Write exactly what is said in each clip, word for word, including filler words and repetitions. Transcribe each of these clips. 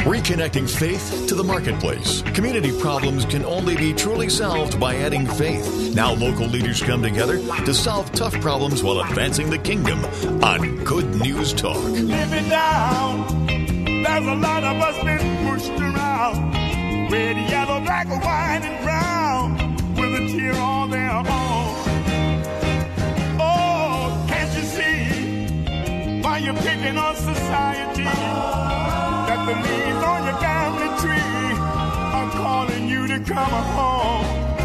Reconnecting faith to the marketplace. Community problems can only be truly solved by adding faith. Now local leaders come together to solve tough problems while advancing the kingdom on Good News Talk. Live it down. There's a lot of us been pushed around. Red, yellow, black, white, and brown. With a tear on their own. Oh, can't you see why you're picking on society? That the leaves on your family tree are calling you to come home.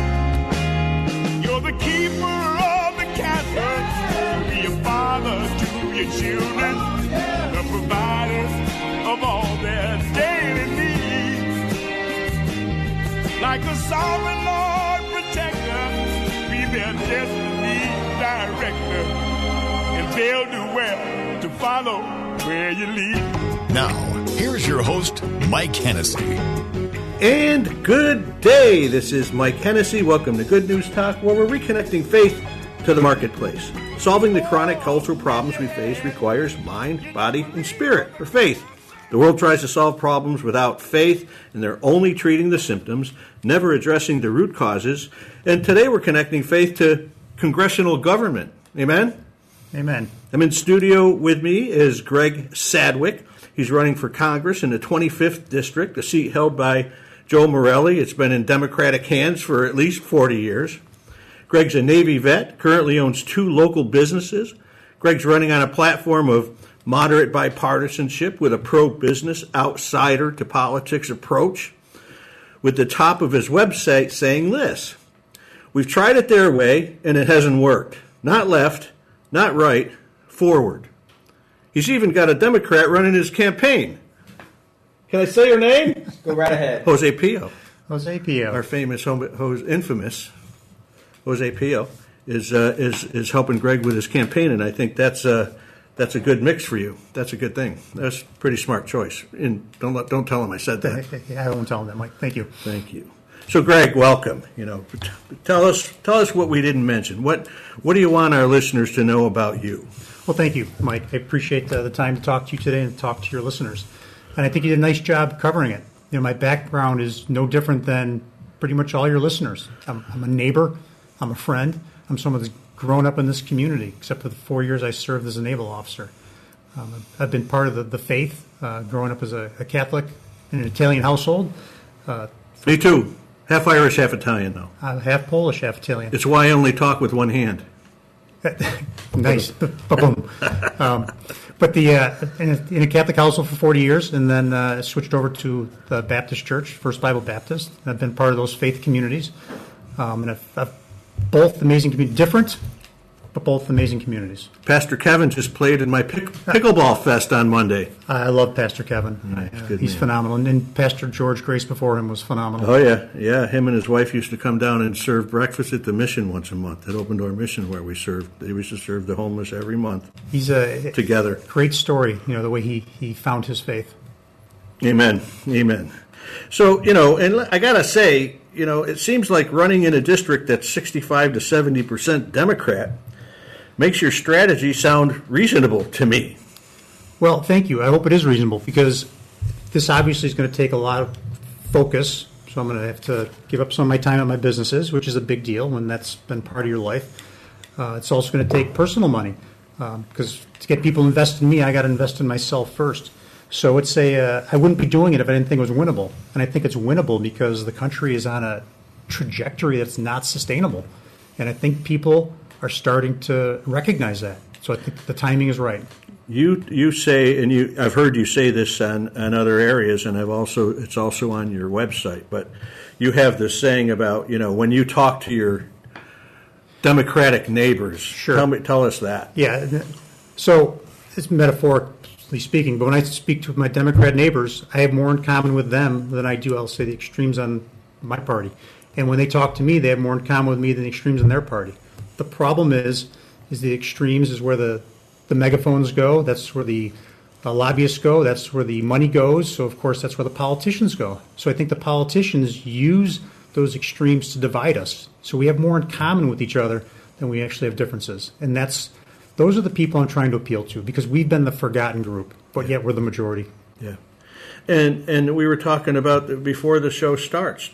You're the keeper of the cattle. Be a father to your children. The providers of all their daily needs. Like a sovereign Lord protector, be their destiny director. And they'll do well to follow where you lead. Now, here's your host, Mike Hennessy. And good day. This is Mike Hennessy. Welcome to Good News Talk, where we're reconnecting faith to the marketplace. Solving the chronic cultural problems we face requires mind, body, and spirit, or faith. The world tries to solve problems without faith, and they're only treating the symptoms, never addressing the root causes. And today we're connecting faith to congressional government. Amen? Amen. I'm in studio with me is Greg Sadwick. He's running for Congress in the twenty-fifth District, a seat held by Joe Morelli. It's been in Democratic hands for at least forty years. Greg's a Navy vet, currently owns two local businesses. Greg's running on a platform of moderate bipartisanship with a pro-business, outsider to politics approach, with the top of his website saying this: "We've tried it their way, and it hasn't worked. Not left, not right, forward." He's even got a Democrat running his campaign. Can I say her name? Go right ahead. Jose Pio. Jose Pio. Our famous, home, infamous Jose Pio is uh, is is helping Greg with his campaign, and I think that's uh, that's a good mix for you. That's a good thing. That's a pretty smart choice. And don't let, don't tell him I said that. I won't tell him that, Mike. Thank you. Thank you. So, Greg, welcome. You know, tell us tell us what we didn't mention. What what do you want our listeners to know about you? Well, thank you, Mike. I appreciate the, the time to talk to you today and to talk to your listeners. And I think you did a nice job covering it. You know, my background is no different than pretty much all your listeners. I'm, I'm a neighbor. I'm a friend. I'm someone that's grown up in this community, except for the four years I served as a naval officer. Um, I've been part of the, the faith, uh, growing up as a, a Catholic in an Italian household. Uh, Me too. Half Irish, half Italian, though. Uh, half Polish, half Italian. It's why I only talk with one hand. Nice. Ba-boom. um, but the uh, in, a, in a Catholic household for forty years, and then uh, switched over to the Baptist Church, First Bible Baptist. I've been part of those faith communities. Um, and I've, I've both amazing communities, different, but both amazing communities. Pastor Kevin just played in my pick, pickleball fest on Monday. I love Pastor Kevin. Nice, uh, good he's man. phenomenal. And, and Pastor George Grace before him was phenomenal. Oh, yeah. Yeah, him and his wife used to come down and serve breakfast at the mission once a month, at Open Door Mission, where we served. They used to serve the homeless every month. He's a together. Great story, you know, the way he, he found his faith. Amen. Amen. So, you know, and I got to say, you know, it seems like running in a district that's sixty-five to seventy percent Democrat makes your strategy sound reasonable to me. Well, thank you. I hope it is reasonable, because this obviously is going to take a lot of focus. So I'm going to have to give up some of my time at my businesses, which is a big deal when that's been part of your life. Uh, it's also going to take personal money, because um, to get people to invest in me, I got to invest in myself first. So it's a, uh, I wouldn't be doing it if I didn't think it was winnable. And I think it's winnable because the country is on a trajectory that's not sustainable. And I think people are starting to recognize that. So I think the timing is right. You you say, and you I've heard you say this on, on other areas, and I've also it's also on your website, but you have this saying about, you know, when you talk to your Democratic neighbors. Sure. Tell me, tell us that. Yeah. So it's metaphorically speaking, but when I speak to my Democrat neighbors, I have more in common with them than I do, I'll say, the extremes on my party. And when they talk to me, they have more in common with me than the extremes in their party. The problem is, is the extremes is where the, the megaphones go. That's where the, the lobbyists go. That's where the money goes. So, of course, that's where the politicians go. So I think the politicians use those extremes to divide us. So we have more in common with each other than we actually have differences. And that's those are the people I'm trying to appeal to, because we've been the forgotten group, but yet we're the majority. Yeah. And and we were talking about the, before the show starts.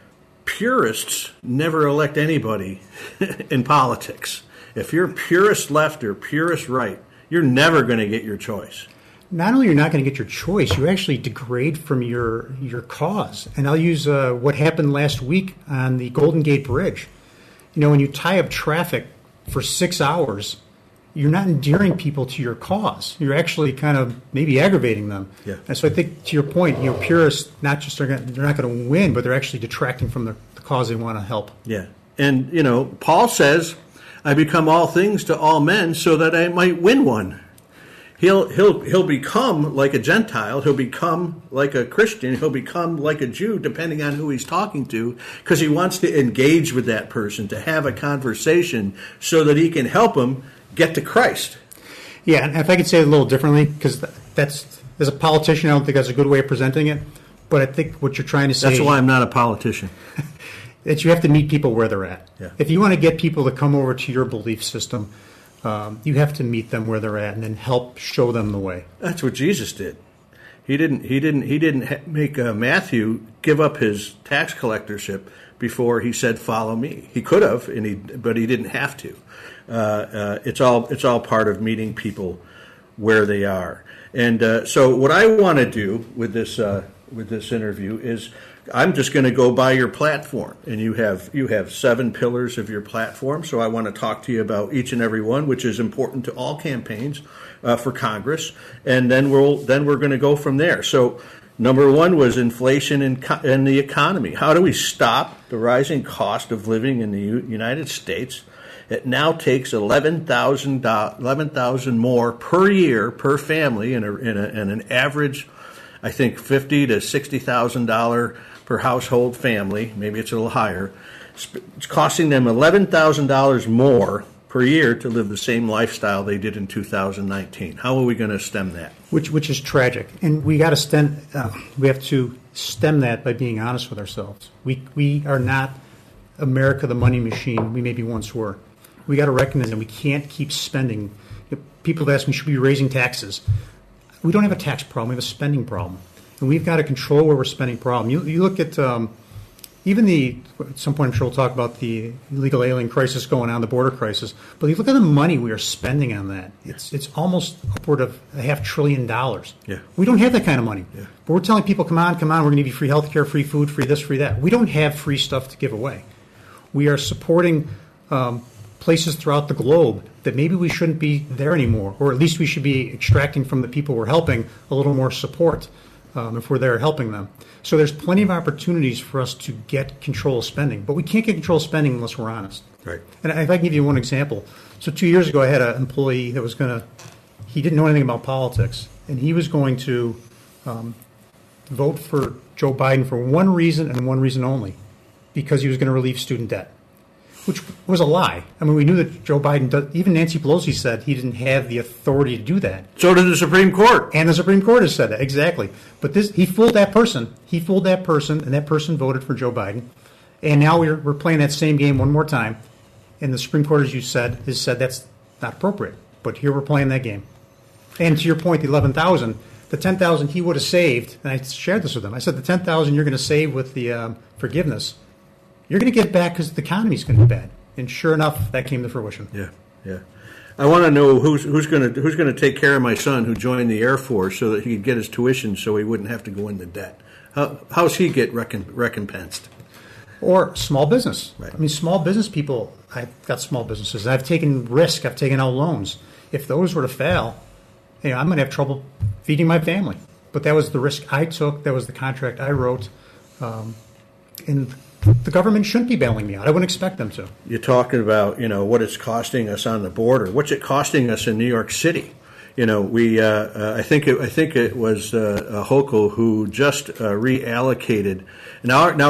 Purists never elect anybody in politics. If you're purist left or purist right, you're never going to get your choice. Not only you're not going to get your choice, you actually degrade from your your cause. And I'll use uh, what happened last week on the Golden Gate Bridge. You know, when you tie up traffic for six hours, you're not endearing people to your cause. You're actually kind of maybe aggravating them. Yeah. And so I think to your point, you know, purists not just are gonna, they're not going to win, but they're actually detracting from the, the cause they want to help. Yeah. And, you know, Paul says, I become all things to all men so that I might win one. He'll he'll he'll become like a Gentile. He'll become like a Christian. He'll become like a Jew, depending on who he's talking to, because he wants to engage with that person, to have a conversation, so that he can help him get to Christ. Yeah, and if I could say it a little differently, because that's as a politician, I don't think that's a good way of presenting it. But I think what you're trying to say. That's why I'm not a politician. That you have to meet people where they're at. Yeah. If you want to get people to come over to your belief system, Um, you have to meet them where they're at and then help show them the way. That's what Jesus did. He didn't. He didn't. He didn't ha- make uh, Matthew give up his tax collectorship before he said, "Follow me." He could have, and he, but he didn't have to. Uh, uh, it's all. It's all part of meeting people where they are. And uh, so, what I want to do with this uh, with this interview is, I'm just going to go by your platform, and you have you have seven pillars of your platform. So I want to talk to you about each and every one, which is important to all campaigns uh, for Congress, and then we'll then we're going to go from there. So number one was inflation in, co- in the economy. How do we stop the rising cost of living in the U- United States? It now takes eleven thousand eleven thousand more per year per family in a in, a, in an average, I think fifty to sixty thousand dollar per household family, maybe it's a little higher. It's costing them eleven thousand dollars more per year to live the same lifestyle they did in two thousand nineteen. How are we going to stem that? Which which is tragic, and we got to stem. Uh, we have to stem that by being honest with ourselves. We we are not America, the money machine we maybe once were. We got to recognize that we can't keep spending. People have asked me, should we be raising taxes? We don't have a tax problem. We have a spending problem. And we've got to control where we're spending problem. You, you look at um, even the, at some point I'm sure we'll talk about the illegal alien crisis going on, the border crisis. But you look at the money we are spending on that. It's it's almost upward of a half trillion dollars. Yeah. We don't have that kind of money. Yeah. But we're telling people, come on, come on, we're going to give you free health care, free food, free this, free that. We don't have free stuff to give away. We are supporting um, places throughout the globe that maybe we shouldn't be there anymore, or at least we should be extracting from the people we're helping a little more support um, if we're there helping them. So there's plenty of opportunities for us to get control of spending, but we can't get control of spending unless we're honest. Right. And if I can give you one example. So two years ago I had an employee that was going to, he didn't know anything about politics, and he was going to um, vote for Joe Biden for one reason and one reason only, because he was going to relieve student debt. Which was a lie. I mean, we knew that Joe Biden, does, even Nancy Pelosi said he didn't have the authority to do that. So did the Supreme Court. And the Supreme Court has said that, exactly. But this, he fooled that person. He fooled that person, and that person voted for Joe Biden. And now we're, we're playing that same game one more time. And the Supreme Court, as you said, has said that's not appropriate. But here we're playing that game. And to your point, the eleven thousand, the ten thousand he would have saved, and I shared this with him. I said the ten thousand you're going to save with the um, forgiveness, you're going to get back because the economy is going to be bad. And sure enough, that came to fruition. Yeah, yeah. I want to know who's who's going to who's going to take care of my son who joined the Air Force so that he could get his tuition so he wouldn't have to go into debt. How how's he get recomp- recompensed? Or small business. Right. I mean, small business people. I've got small businesses. I've taken risk. I've taken out loans. If those were to fail, you know, I'm going to have trouble feeding my family. But that was the risk I took. That was the contract I wrote. Um, and the government shouldn't be bailing me out. I wouldn't expect them to. You're talking about, you know, what it's costing us on the border. What's it costing us in New York City? You know, we. Uh, uh, I think. It, I think it was uh, Hochul who just uh, reallocated. Now, now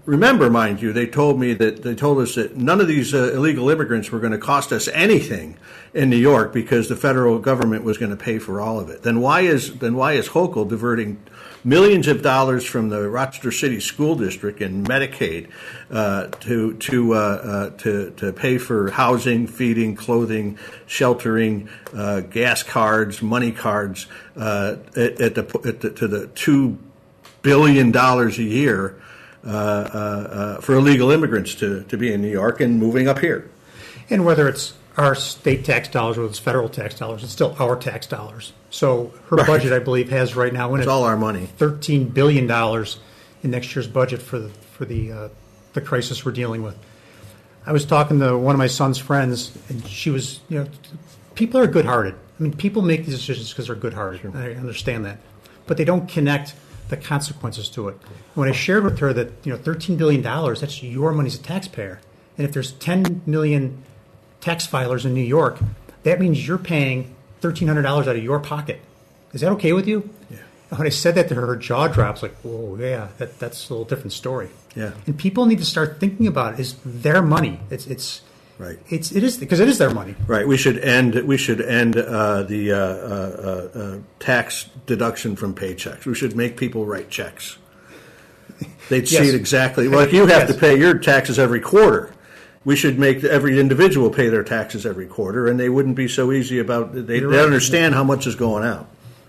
remember, mind you, they told me that they told us that none of these uh, illegal immigrants were going to cost us anything in New York because the federal government was going to pay for all of it. Then why is then why is Hochul diverting millions of dollars from the Rochester City School District and Medicaid uh, to to uh, uh, to to pay for housing, feeding, clothing, sheltering, uh, gas cards, money cards uh, at, at, the, at the to the two billion dollars a year uh, uh, uh, for illegal immigrants to, to be in New York and moving up here? And whether it's our state tax dollars or whether it's federal tax dollars, it's still our tax dollars. So her Right. budget, I believe, has right now in It's it all our money. thirteen billion dollars in next year's budget for the for the uh, the crisis we're dealing with. I was talking to one of my son's friends, and she was, you know, people are good-hearted. I mean, people make these decisions because they're good-hearted. Sure. I understand that, but they don't connect the consequences to it. When I shared with her that, you know, thirteen billion dollars, that's your money as a taxpayer, and if there's ten million tax filers in New York, that means you're paying thirteen hundred dollars out of your pocket. Is that okay with you? Yeah. And when I said that to her, her jaw drops like, whoa, yeah, that, that's a little different story. Yeah. And people need to start thinking about it. It's their money. It's it's Right. It's it is because it is their money. Right. We should end. We should end uh, the uh, uh, uh, tax deduction from paychecks. We should make people write checks. They'd Yes. see it exactly. Like you have Yes. to pay your taxes every quarter. We should make every individual pay their taxes every quarter, and they wouldn't be so easy about. They You're they right. understand how much is going out.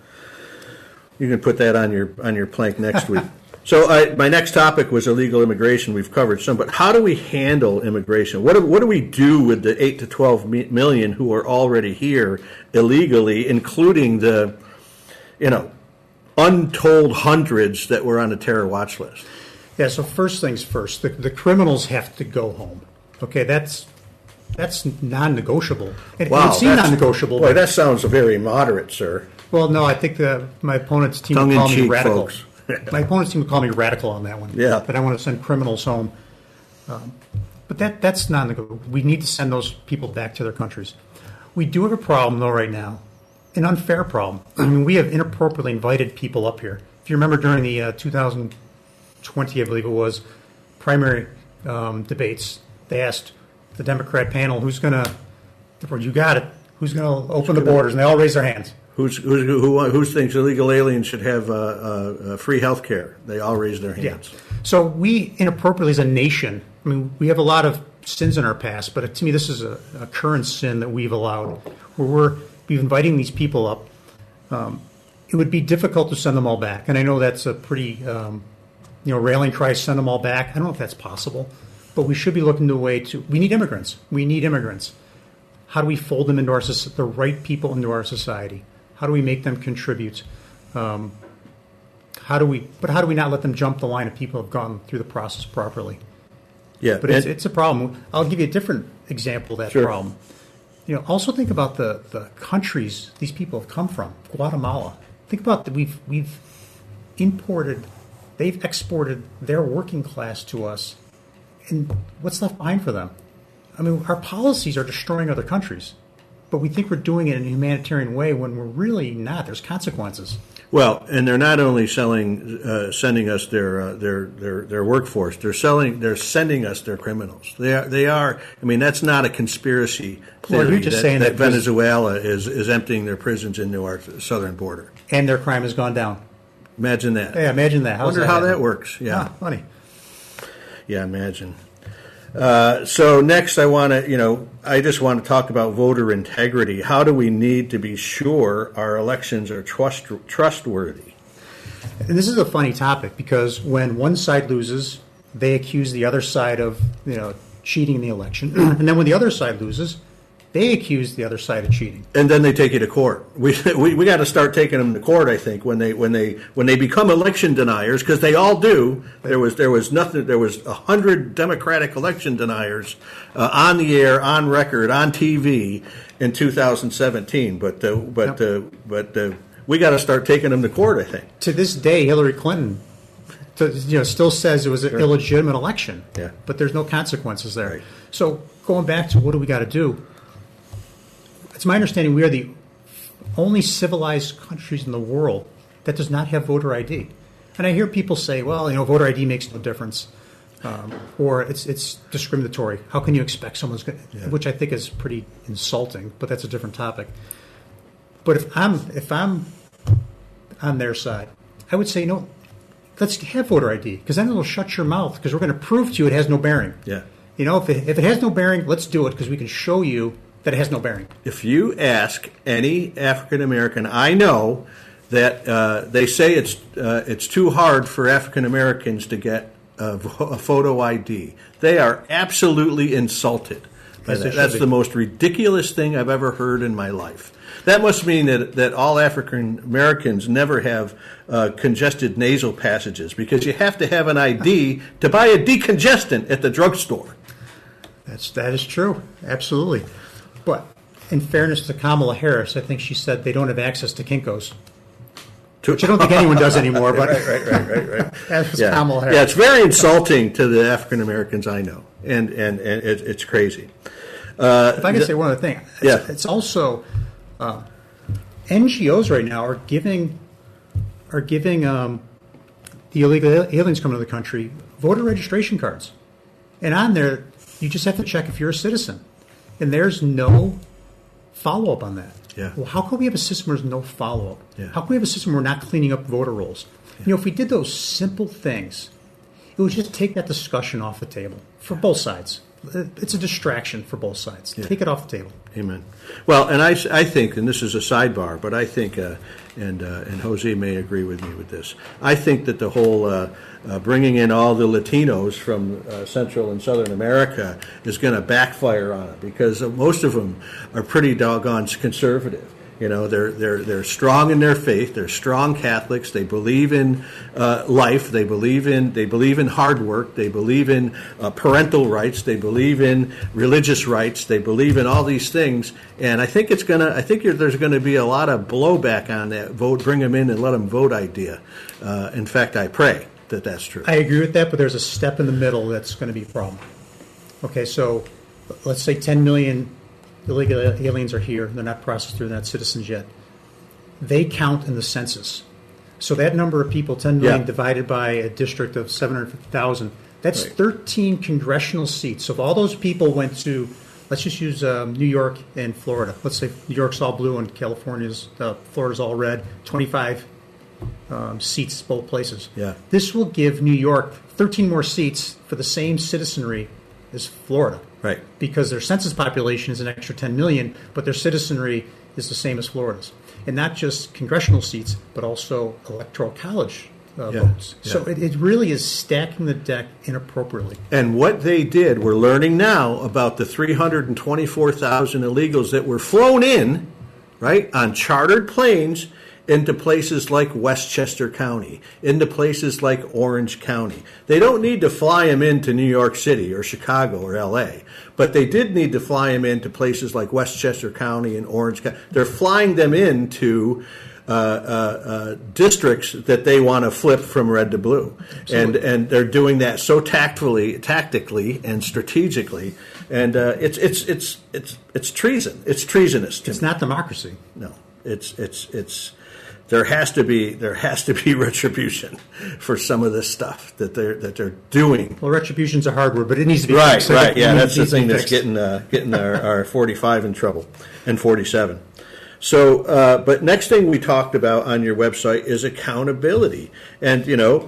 You can put that on your on your plank next week. So I, my next topic was illegal immigration. We've covered some, but how do we handle immigration? What do, what do we do with the eight to twelve million who are already here illegally, including the, you know, untold hundreds that were on the terror watch list? Yeah. So first things first, the, the criminals have to go home. Okay, that's that's non-negotiable. And Wow, it would seem that's- non-negotiable. Boy, but- that sounds very moderate, sir. Well, no, I think the, my opponent's team Tongue would in call me cheek, radical. folks. My opponent's team would call me radical on that one. Yeah. That I want to send criminals home. Um, but that that's non-negotiable. We need to send those people back to their countries. We do have a problem, though, right now, an unfair problem. I mean, we have inappropriately invited people up here. If you remember during the uh, two thousand twenty, I believe it was, primary um, debates, they asked the Democrat panel, who's going to, you got it, who's going to open the borders? And they all raised their hands. Who's, who's, who, who thinks illegal aliens should have uh, uh, uh, free health care? They all raise their hands. Yeah. So we inappropriately as a nation, I mean, we have a lot of sins in our past, but to me this is a, a current sin that we've allowed, where we're we've inviting these people up. Um, it would be difficult to send them all back. And I know that's a pretty, um, you know, rallying cry, send them all back. I don't know if that's possible, but we should be looking to a way to, we need immigrants. We need immigrants. How do we fold them into our, the right people into our society? How do we make them contribute? Um, how do we? But how do we not let them jump the line of people who have gone through the process properly? Yeah, But it's, and- it's a problem. I'll give you a different example of that Sure. problem. You know, also think about the, the countries these people have come from. Guatemala. Think about that. We've we've imported, they've exported their working class to us, and what's left behind for them? I mean, our policies are destroying other countries, but we think we're doing it in a humanitarian way when we're really not. There's consequences. Well, and they're not only selling, uh, sending us their, uh, their their their workforce. They're selling, they're sending us their criminals. They are. They are. I mean, that's not a conspiracy theory. Well, you're just that, saying that that Venezuela is is emptying their prisons into our southern border. And their crime has gone down. Imagine that. Yeah, imagine that. How's Wonder that how happen? that works. Yeah. Ah, funny. Yeah, imagine. Uh, so next, I want to, you know, I just want to talk about voter integrity. How do we need to be sure our elections are trust, trustworthy? And this is a funny topic because when one side loses, they accuse the other side of, you know, cheating in the election. And then when the other side loses, they accuse the other side of cheating. And then they take you to court. We we, we got to start taking them to court. I think when they when they when they become election deniers, because they all do. There was there was nothing. There was a hundred Democratic election deniers uh, on the air, on record, on T V in two thousand seventeen. But uh, but uh, but uh, we got to start taking them to court. I think. To this day, Hillary Clinton, to, you know, still says it was an Sure. illegitimate election. Yeah. But there's no consequences there. Right. So going back to what do we got to do? It's my understanding we are the only civilized countries in the world that does not have voter I D. And I hear people say, well, you know, voter I D makes no difference. Um, or it's it's discriminatory. How can you expect someone's going Yeah. which I think is pretty insulting, but that's a different topic. But if I'm if I'm on their side, I would say, no, let's have voter I D, because then it'll shut your mouth, because we're going to prove to you it has no bearing. Yeah. You know, if it, if it has no bearing, let's do it, because we can show you that it has no bearing. If you ask any African American I know that uh, they say it's uh, it's too hard for African Americans to get a, vo- a photo I D, they are absolutely insulted by Yes, they that. should That's be. the most ridiculous thing I've ever heard in my life. That must mean that, that all African Americans never have uh, congested nasal passages, because you have to have an I D to buy a decongestant at the drugstore. That's that is true, absolutely. But in fairness to Kamala Harris, I think she said they don't have access to Kinko's, which I don't think anyone does anymore. But right, right, right, right, right. that's Yeah. Kamala Harris. yeah, it's very insulting to the African Americans I know, and and, and it, it's crazy. Uh, If I can say one other thing, it's, Yeah. it's also uh, N G Os right now are giving are giving um, the illegal aliens coming to the country voter registration cards, and on there you just have to check if you're a citizen, and there's no follow up on that. Yeah. Well, how can we have a system where there's no follow up? Yeah. How can we have a system where we're not cleaning up voter rolls? You know, if we did those simple things, it would just take that discussion off the table for both sides. It's a distraction for both sides. Take it off the table. Amen. Well, and I, I think, and this is a sidebar, but I think, uh, and uh, and Jose may agree with me with this. I think that the whole uh, uh, bringing in all the Latinos from uh, Central and Southern America is going to backfire on it, because most of them are pretty doggone conservative. You know, they're they're they're strong in their faith. They're strong Catholics. They believe in uh, life. They believe in they believe in hard work. They believe in uh, parental rights. They believe in religious rights. They believe in all these things. And I think it's gonna. I think there's going to be a lot of blowback on that vote. Bring them in and let them vote idea. Uh, in fact, I pray that that's true. I agree with that, but there's a step in the middle that's going to be a problem. Okay, so let's say ten million illegal aliens are here. They're not processed through, they're not citizens yet. They count in the census. So that number of people, ten million Yeah. divided by a district of seven hundred fifty thousand, that's Right. thirteen congressional seats. So if all those people went to, let's just use um, New York and Florida. Let's say New York's all blue and California's, uh, Florida's all red, twenty-five um, seats both places. Yeah. This will give New York thirteen more seats for the same citizenry as Florida. Right. Because their census population is an extra ten million, but their citizenry is the same as Florida's. And not just congressional seats, but also electoral college uh, Yeah, votes. yeah. So it, it really is stacking the deck inappropriately. And what they did, we're learning now about the three hundred twenty-four thousand illegals that were flown in, right, on chartered planes into places like Westchester County, into places like Orange County. They don't need to fly them into New York City or Chicago or L A, but they did need to fly them into places like Westchester County and Orange County. They're flying them into uh, uh, uh, districts that they want to flip from red to blue. And and they're doing that so tactfully, tactically and strategically. And uh, it's it's it's it's it's treason. It's treasonous to It's me. not democracy. No, it's it's it's there has to be there has to be retribution for some of this stuff that they're that they're doing. Well, retribution's a hard word, but it needs to be Right, fixed. right, yeah, It that's the needs to be thing that's fixed. getting uh, getting our, our forty-five in trouble, and forty-seven. So, uh, but next thing we talked about on your website is accountability, and you know,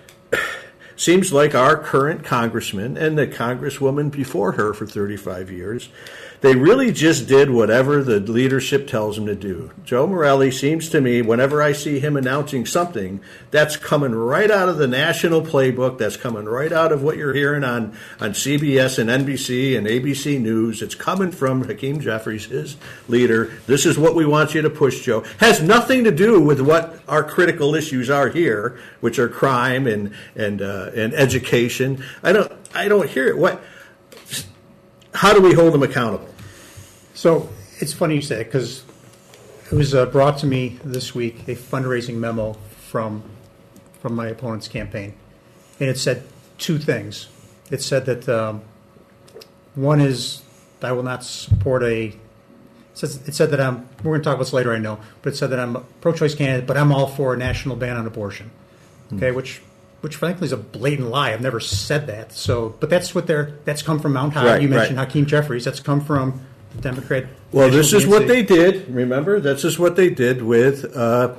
seems like our current congressman and the congresswoman before her for thirty-five years, they really just did whatever the leadership tells them to do. Joe Morelle seems to me, whenever I see him announcing something, that's coming right out of the national playbook. That's coming right out of what you're hearing on, on C B S and N B C and A B C News. It's coming from Hakeem Jeffries, his leader. This is what we want you to push, Joe. Has nothing to do with what our critical issues are here, which are crime and and uh, and education. I don't I don't hear it. What? How do we hold them accountable? So it's funny you say it, because it was uh, brought to me this week, a fundraising memo from from my opponent's campaign, and it said two things. It said that um, one is I will not support a. It, says, it said that I'm. We're going to talk about this later, I know, but it said that I'm a pro-choice candidate, but I'm all for a national ban on abortion. Okay, which which frankly is a blatant lie. I've never said that. So, but that's what they're. That's come from Mount High. Right, you mentioned right. Hakeem Jeffries. That's come from the Democrat. Well, this National is what D N C. they did. Remember, this is what they did with uh,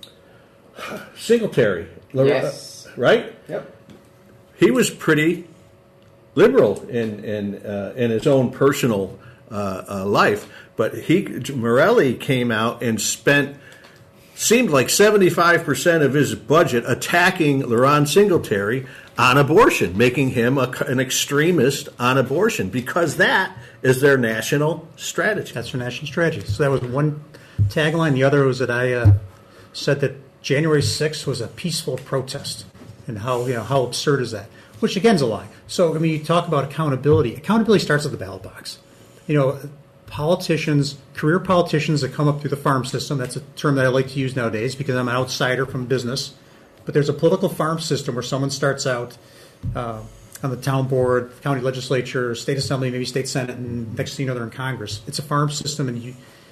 Singletary. Yes. Right? Yep. He was pretty liberal in in uh, in his own personal uh, uh, life, but he Morelli came out and spent seemed like seventy-five percent of his budget attacking LaRon Singletary on abortion, making him a, an extremist on abortion, because that is their national strategy. That's their national strategy. So that was one tagline. The other was that I uh, said that January sixth was a peaceful protest. And how you know how absurd is that? Which again is a lie. So I mean, you talk about accountability. Accountability starts at the ballot box. You know, politicians, career politicians that come up through the farm system. That's a term that I like to use nowadays because I'm an outsider from business. But there's a political farm system where someone starts out uh, on the town board, county legislature, state assembly, maybe state senate, and next thing you know they're in Congress. It's a farm system, and you.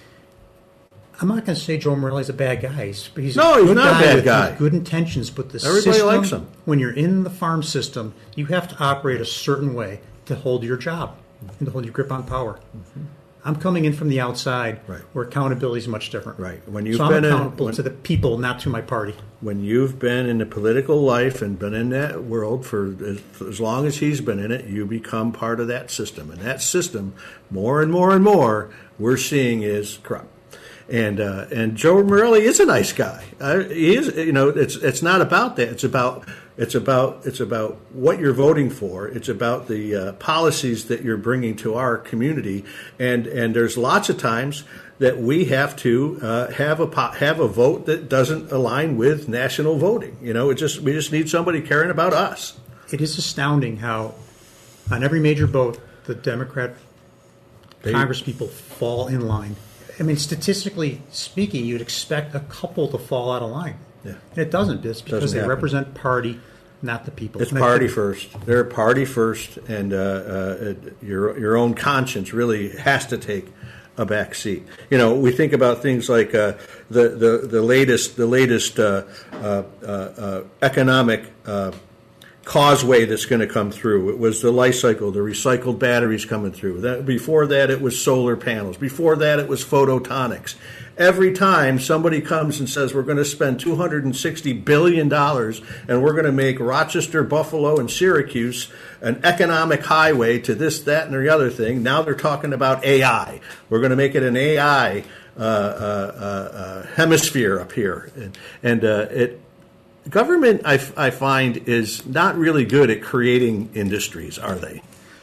I'm not going to say Joe Morelli's a bad guy. He's, he's No, a he's good not a guy bad with guy. good intentions, but the Everybody system, likes him. when you're in the farm system, you have to operate a certain way to hold your job and to hold your grip on power. Mm-hmm. I'm coming in from the outside, Right. where accountability is much different. Right. When you've so I'm been in- accountable when- to the people, not to my party. When you've been in the political life and been in that world for as, for as long as he's been in it, you become part of that system. And that system, more and more and more, we're seeing is corrupt. And uh, and Joe Morelli is a nice guy. Uh, he is, you know, it's it's not about that. It's about it's about it's about what you're voting for. It's about the uh, policies that you're bringing to our community. And and there's lots of times that we have to uh, have a po- have a vote that doesn't align with national voting. You know, it just we just need somebody caring about us. It is astounding how, on every major vote, the Democrat They- Congress people fall in line. I mean, statistically speaking, you'd expect a couple to fall out of line. Yeah. And it doesn't. It's because Doesn't they happen. represent party, not the people. It's And I party think- first. They're party first, and uh, uh, it- your your own conscience really has to take a back seat. You know, we think about things like uh, the, the the latest the latest uh, uh, uh, uh, economic uh, causeway that's going to come through. It was the life cycle, the recycled batteries coming through. That, before that, it was solar panels. Before that, it was photonics. Every time somebody comes and says we're going to spend two hundred sixty billion dollars and we're going to make Rochester, Buffalo, and Syracuse an economic highway to this, that, and the other thing, now they're talking about A I. We're going to make it an A I uh, uh, uh, uh, hemisphere up here. And, and uh, it government, I, I find, is not really good at creating industries, are they?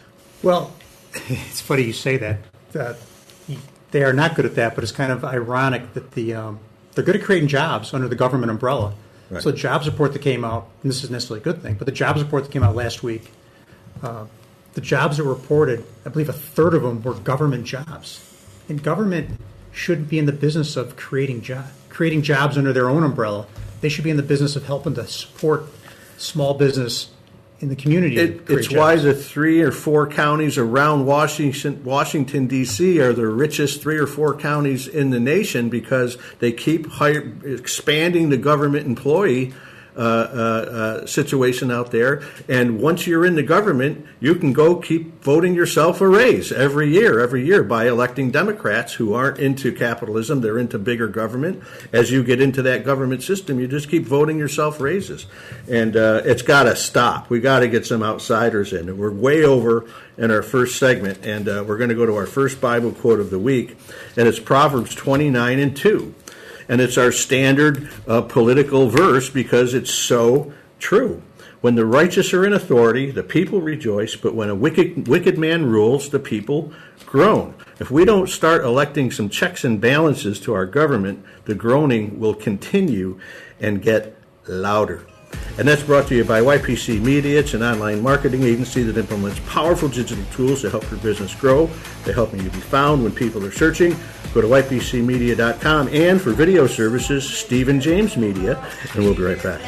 Well, it's funny you say that. Uh, they are not good at that, but it's kind of ironic that the um, they're good at creating jobs under the government umbrella. Right. So the jobs report that came out, and this is necessarily a good thing, but the jobs report that came out last week, uh, the jobs that were reported, I believe a third of them were government jobs. And government shouldn't be in the business of creating jo- creating jobs under their own umbrella. They should be in the business of helping to support small business in the community. to It, create it's why jobs. the three or four counties around Washington, Washington D C are the richest three or four counties in the nation, because they keep hire, expanding the government employee uh, uh, uh, situation out there. And once you're in the government, you can go keep voting yourself a raise every year, every year by electing Democrats who aren't into capitalism. They're into bigger government. As you get into that government system, you just keep voting yourself raises. And uh, it's got to stop. We got to get some outsiders in. And we're way over in our first segment, and uh, we're going to go to our first Bible quote of the week, and it's Proverbs twenty-nine and two. And it's our standard uh, political verse because it's so true. When the righteous are in authority, the people rejoice, but when a wicked wicked man rules, the people groan. If we don't start electing some checks and balances to our government, the groaning will continue and get louder. And that's brought to you by Y P C Media. It's an online marketing agency that implements powerful digital tools to help your business grow. They help you be found when people are searching. Go to Y P C media dot com, and for video services, Stephen James Media, and we'll be right back.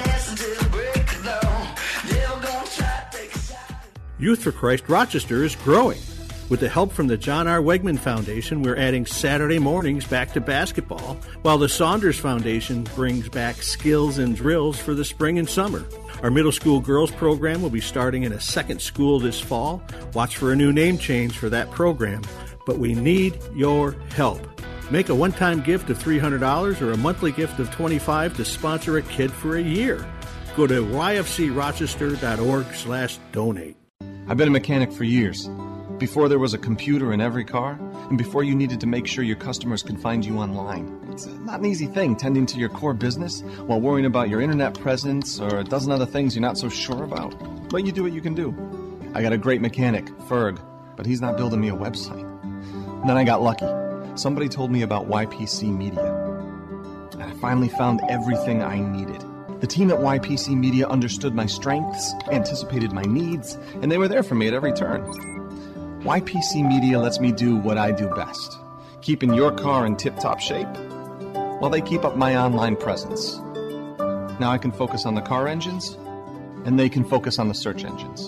Youth for Christ Rochester is growing. With the help from the John R. Wegman Foundation, we're adding Saturday mornings back to basketball, while the Saunders Foundation brings back skills and drills for the spring and summer. Our middle school girls program will be starting in a second school this fall. Watch for a new name change for that program. But we need your help. Make a one-time gift of three hundred dollars or a monthly gift of twenty-five dollars to sponsor a kid for a year. Go to y f c rochester dot org slash donate. I've been a mechanic for years. Before there was a computer in every car, and before you needed to make sure your customers can find you online. It's not an easy thing tending to your core business while worrying about your internet presence or a dozen other things you're not so sure about. But you do what you can do. I got a great mechanic, Ferg, but he's not building me a website. And then I got lucky. Somebody told me about Y P C Media. And I finally found everything I needed. The team at Y P C Media understood my strengths, anticipated my needs, and they were there for me at every turn. Y P C Media lets me do what I do best, keeping your car in tip-top shape while they keep up my online presence. Now I can focus on the car engines, and they can focus on the search engines.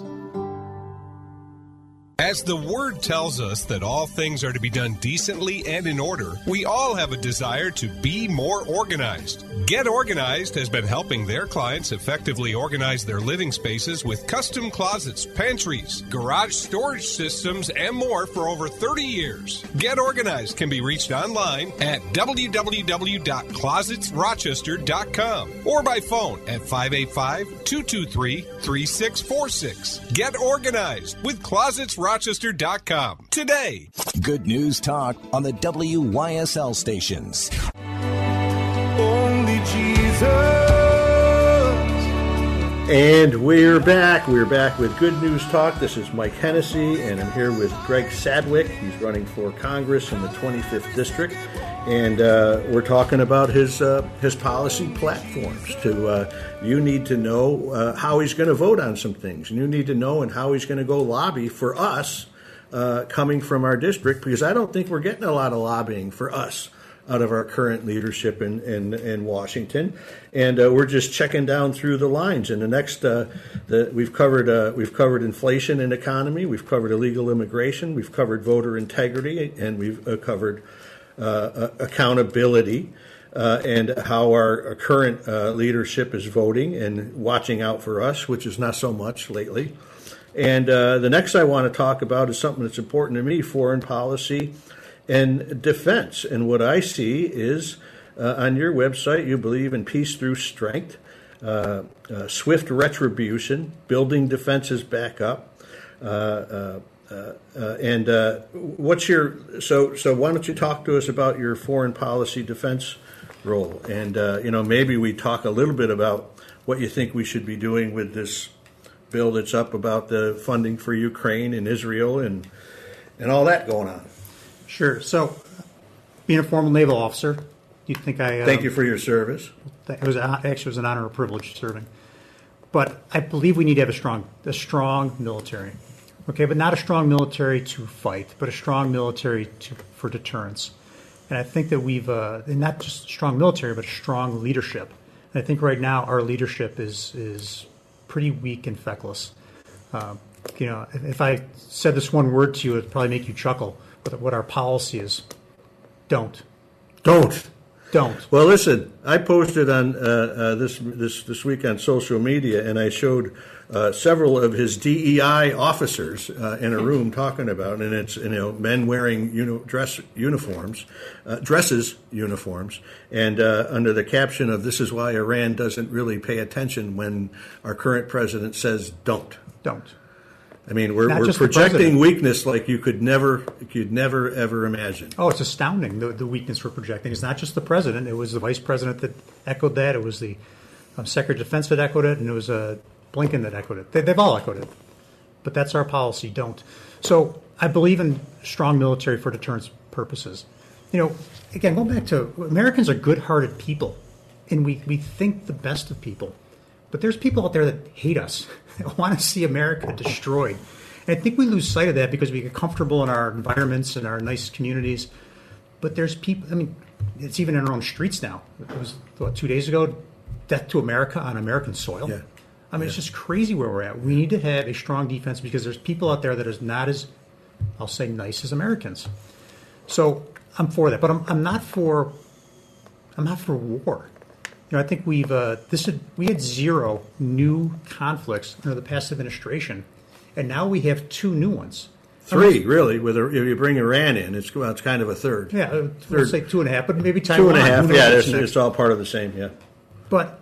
As the Word tells us that all things are to be done decently and in order, we all have a desire to be more organized. Get Organized has been helping their clients effectively organize their living spaces with custom closets, pantries, garage storage systems, and more for over thirty years. Get Organized can be reached online at w w w dot closets rochester dot com or by phone at five eight five, two two three, three six four six. Get Organized with Closets Rochester dot com today. Good News Talk on the W Y S L stations. Only Jesus. And we're back. We're back with Good News Talk. This is Mike Hennessy, and I'm here with Greg Sadwick. He's running for Congress in the twenty-fifth District, and uh, we're talking about his uh, his policy platforms. To uh, you need to know uh, how he's going to vote on some things, and you need to know and how he's going to go lobby for us uh, coming from our district, because I don't think we're getting a lot of lobbying for us out of our current leadership in, in, in Washington, and uh, we're just checking down through the lines. And the next, uh, the, we've covered uh, we've covered inflation and economy, we've covered illegal immigration, we've covered voter integrity, and we've uh, covered uh, accountability uh, and how our, our current uh, leadership is voting and watching out for us, which is not so much lately. And uh, the next I want to talk about is something that's important to me: foreign policy and defense. And what I see is uh, on your website, you believe in peace through strength, uh, uh, swift retribution, building defenses back up. Uh, uh, uh, uh, and uh, what's your so so? Why don't you talk to us about your foreign policy defense role? And uh, you know, maybe we talk a little bit about what you think we should be doing with this bill that's up about the funding for Ukraine and Israel and and all that going on. Sure. So, being a former naval officer, you'd think I... Um, Thank you for your service. It was actually it was an honor and privilege serving. But I believe we need to have a strong, a strong military. Okay, but not a strong military to fight, but a strong military to for deterrence. And I think that we've, uh, and not just strong military, but strong leadership. And I think right now our leadership is is pretty weak and feckless. Uh, you know, if, if I said this one word to you, it'd probably make you chuckle. What our policy is. Don't. Don't. Don't. Well, listen, I posted on uh, uh, this this this week on social media, and I showed uh, several of his D E I officers uh, in a room talking about, and it's you know men wearing uni- dress uniforms, uh, dresses uniforms, and uh, under the caption of "This is why Iran doesn't really pay attention when our current president says don't." Don't. I mean, we're, Not we're just the projecting president. weakness like you could never, you'd never ever imagine. Oh, it's astounding, the, the weakness we're projecting. It's not just the president. It was the vice president that echoed that. It was the um, Secretary of Defense that echoed it, and it was uh, Blinken that echoed it. They, they've all echoed it. But that's our policy. Don't. So I believe in strong military for deterrence purposes. You know, again, going back to Americans are good-hearted people, and we, we think the best of people. But there's people out there that hate us. They want to see America destroyed. And I think we lose sight of that because we get comfortable in our environments and our nice communities. But there's people, I mean, it's even in our own streets now. It was, what, two days ago, death to America on American soil. Yeah. I mean, yeah. It's just crazy where we're at. We need to have a strong defense because there's people out there that is not as I'll say, nice as Americans. So I'm for that, but I'm, I'm not for I'm not for war. You know, I think we've uh, this had, we had zero new conflicts under the past administration, and now we have two new ones. Three, really. With a, if you bring Iran in, it's well, it's kind of a third. Yeah, uh, we'll say two and a half, but maybe Taiwan. Two and a half. Who knows Yeah, what's it's, next. it's all part of the same. Yeah. But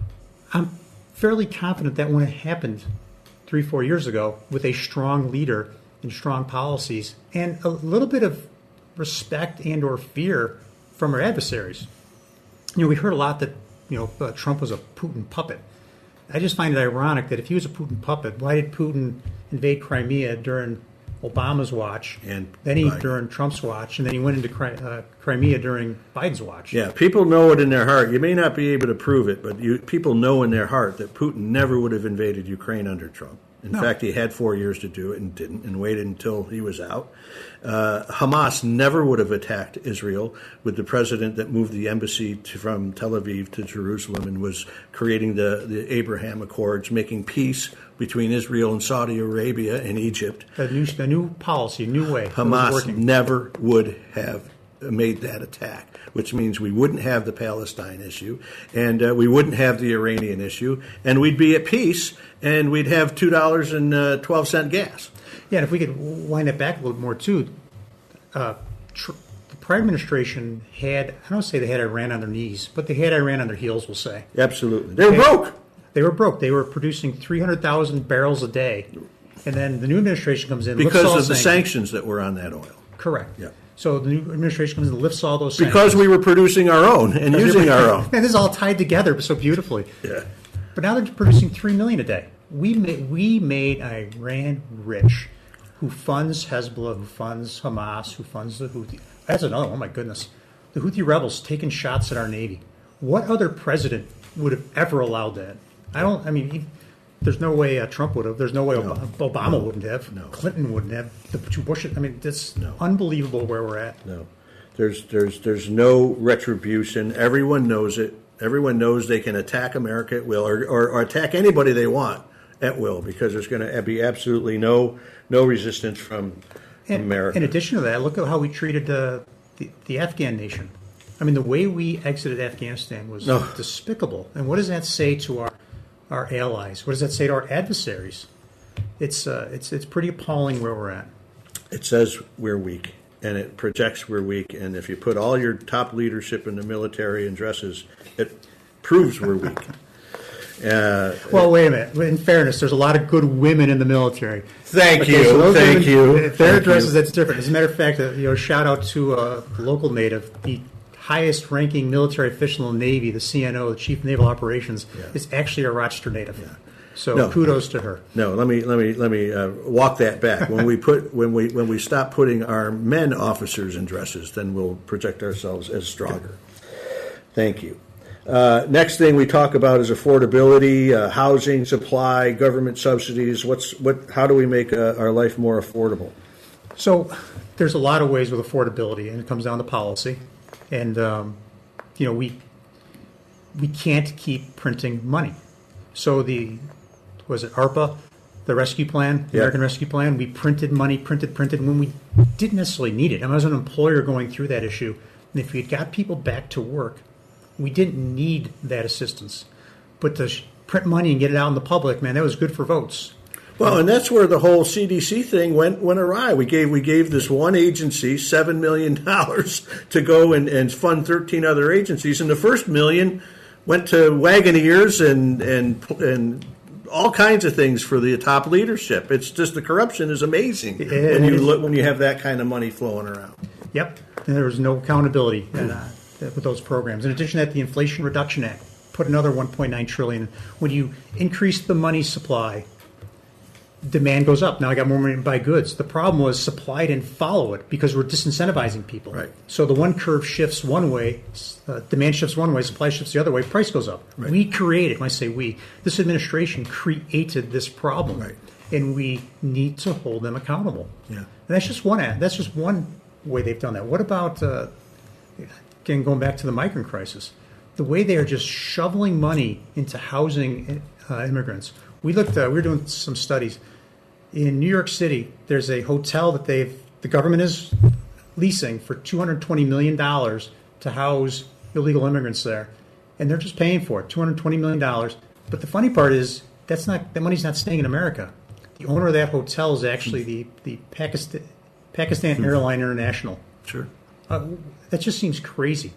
I'm fairly confident that when it happened three, four years ago, with a strong leader and strong policies and a little bit of respect and or fear from our adversaries. You know, we heard a lot that, you know, uh, Trump was a Putin puppet. I just find it ironic that if he was a Putin puppet, why did Putin invade Crimea during Obama's watch, and then he Biden. during Trump's watch, and then he went into Cri- uh, Crimea during Biden's watch? Yeah, people know it in their heart. You may not be able to prove it, but you, people know in their heart that Putin never would have invaded Ukraine under Trump. In No. fact, he had four years to do it and didn't, and waited until he was out. Uh, Hamas never would have attacked Israel with the president that moved the embassy to, from Tel Aviv to Jerusalem and was creating the, the Abraham Accords, making peace between Israel and Saudi Arabia and Egypt. A new, a new policy, a new way. that was Hamas working. never would have made that attack, which means we wouldn't have the Palestine issue, and uh, we wouldn't have the Iranian issue, and we'd be at peace, and we'd have two dollars and twelve cents gas. Yeah, and if we could wind it back a little more, too, uh, tr- the prior administration had, I don't say they had Iran on their knees, but they had Iran on their heels, we'll say. Absolutely. They were Okay. broke. They were broke. They were producing three hundred thousand barrels a day. And then the new administration comes in. lifts Because all of the sanctions. sanctions that were on that oil. Correct. Yeah. So the new administration comes in and lifts all those Because sanctions. we were producing our own and using our own. And this is all tied together so beautifully. Yeah. But now they're producing three million a day. We made, we made Iran rich, who funds Hezbollah, who funds Hamas, who funds the Houthi. That's another one. Oh my goodness, the Houthi rebels taking shots at our navy. What other president would have ever allowed that? I don't. I mean, he, there's no way uh, Trump would have. There's no way No. Ob- Obama No. wouldn't have. No. Clinton wouldn't have. The two Bush. I mean, it's No. unbelievable where we're at. No, there's there's there's no retribution. Everyone knows it. Everyone knows they can attack America at will, or, or, or attack anybody they want at will, because there's going to be absolutely no no resistance from And America. in addition to that, look at how we treated uh, the the Afghan nation. I mean, the way we exited Afghanistan was No. despicable. And what does that say to our our allies? What does that say to our adversaries? It's uh, it's it's pretty appalling where we're at. It says we're weak, and it projects we're weak. And if you put all your top leadership in the military and dresses, it proves we're weak. Uh, Well, wait a minute. In fairness, there's a lot of good women in the military. Thank Okay, you, so those thank women, you, If their thank dresses, you. that's different. As a matter of fact, uh, you know, shout out to a local native, the highest-ranking military official in the Navy, the C N O, the Chief of Naval Operations, Yeah. is actually a Rochester native. So No. kudos to her. No, let me let me let me uh, walk that back. When we put when we when we stop putting our men officers in dresses, then we'll project ourselves as stronger. Thank you. Uh, next thing we talk about is affordability, uh, housing supply, government subsidies. What's what? How do we make uh, our life more affordable? So there's a lot of ways with affordability, and it comes down to policy. And um, you know, we we can't keep printing money. So the was it ARPA, the rescue plan, the Yeah. American Rescue Plan? We printed money, printed, printed when we didn't necessarily need it. I, mean, I was an employer going through that issue, and if we had got people back to work, we didn't need that assistance. But to sh- print money and get it out in the public, man, that was good for votes. Well, and that's where the whole C D C thing went went awry. We gave we gave this one agency seven million dollars to go and, and fund thirteen other agencies, and the first million went to Wagoneers and and and all kinds of things for the top leadership. It's just the corruption is amazing It when you is. look when you have that kind of money flowing around. Yep. And there was no accountability uh, with those programs. In addition to that, the Inflation Reduction Act put another one point nine trillion dollars. When you increase the money supply, demand goes up. Now I got more money to buy goods. The problem was supply didn't follow it because we're disincentivizing people. Right. So the one curve shifts one way, uh, demand shifts one way, supply shifts the other way, price goes up. Right. We created, when I say we, this administration created this problem. Right. And we need to hold them accountable. Yeah. And that's just one ad. That's just one way they've done that. What about, uh, again, going back to the migrant crisis, the way they are just shoveling money into housing uh, immigrants. We looked. Uh, we were doing some studies. In New York City, there's a hotel that they've the government is leasing for two hundred twenty million dollars to house illegal immigrants there, and they're just paying for it, two hundred twenty million dollars. But the funny part is that's not that money's not staying in America. The owner of that hotel is actually the the Pakistan Pakistan Airline International. Sure. Uh, that just seems crazy.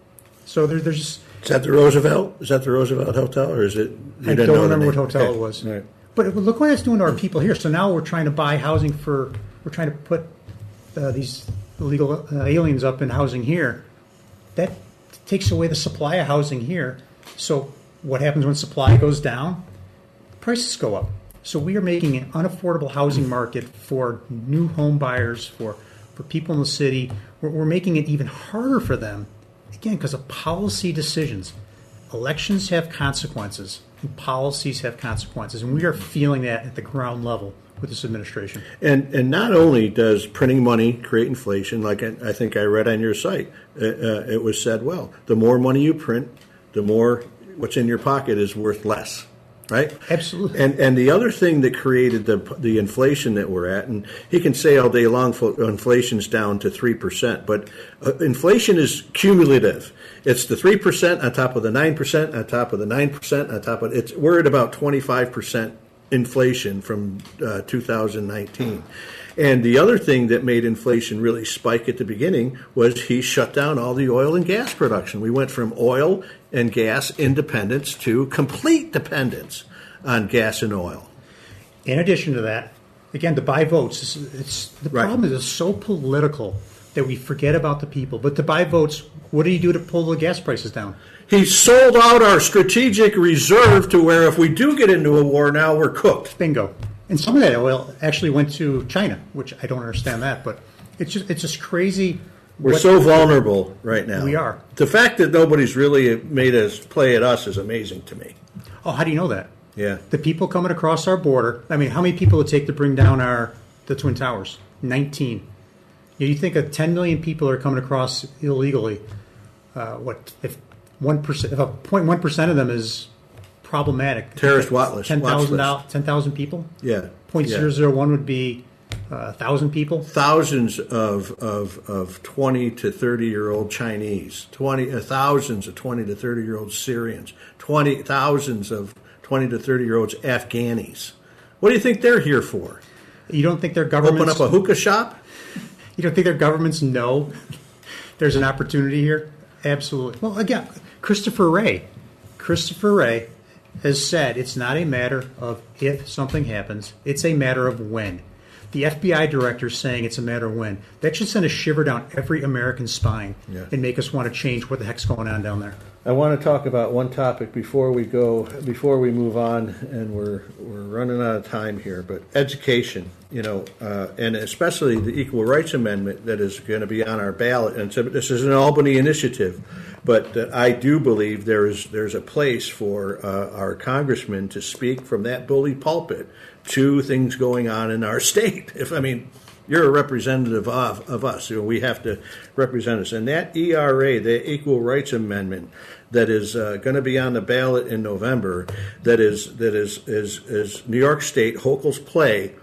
So there, there's just, Is that the Roosevelt? Is that the Roosevelt Hotel, or is it? I don't remember what hotel okay. it was. Right. But look what it's doing to our people here. So now we're trying to buy housing for, we're trying to put uh, these illegal uh, aliens up in housing here. That takes away the supply of housing here. So what happens when supply goes down? Prices go up. So we are making an unaffordable housing market for new home buyers, for, for people in the city. We're, we're making it even harder for them, again, because of policy decisions. Elections have consequences, and policies have consequences, and we are feeling that at the ground level with this administration. And and not only does printing money create inflation, like I, I think I read on your site, uh, uh, it was said, well, the more money you print, the more what's in your pocket is worth less, right? Absolutely. And and the other thing that created the the inflation that we're at, and he can say all day long inflation's down to three percent, but uh, inflation is cumulative. It's the three percent on top of the nine percent on top of the nine percent on top of it's we're at about twenty-five percent inflation from uh, two thousand nineteen. And the other thing that made inflation really spike at the beginning was he shut down all the oil and gas production. We went from oil and gas independence to complete dependence on gas and oil. In addition to that, again, to buy votes, it's, it's the Right. problem is it's so political that we forget about the people. But to buy votes, what do you do to pull the gas prices down? He sold out our strategic reserve to where if we do get into a war now, we're cooked. Bingo. And some of that oil actually went to China, which I don't understand that, but it's just it's just crazy. We're what- so vulnerable right now. We are. The fact that nobody's really made us play at us is amazing to me. Oh, how do you know that? Yeah. The people coming across our border. I mean, how many people would it take to bring down our the Twin Towers? nineteen. You think of ten million people are coming across illegally. Uh, what if one percent? If a point one percent of them is problematic, Terrorist watch list. ten watch thousand list. ten thousand people. Yeah. Point yeah. zero zero one would be uh, a thousand people. Thousands of, of, of twenty to thirty year old Chinese, twenty uh, thousands of twenty to thirty year old Syrians, twenty thousands of twenty to thirty year olds Afghanis. What do you think they're here for? You don't think their governments Open up a hookah shop? You don't think their governments know there's an opportunity here? Absolutely. Well, again, Christopher Wray, Christopher Wray has said it's not a matter of if something happens, it's a matter of when. The F B I director is saying it's a matter of when. That should send a shiver down every American spine Yeah. and make us want to change what the heck's going on down there. I want to talk about one topic before we go, before we move on, and we're we're running out of time here. But education, you know, uh, and especially the Equal Rights Amendment that is going to be on our ballot. And so this is an Albany initiative, but uh, I do believe there is there's a place for uh, our congressmen to speak from that bully pulpit to things going on in our state. If I mean. You're a representative of, of us. You know, we have to represent us. And that E R A, the Equal Rights Amendment, that is uh, going to be on the ballot in November, that is that is is, is New York State Hochul's play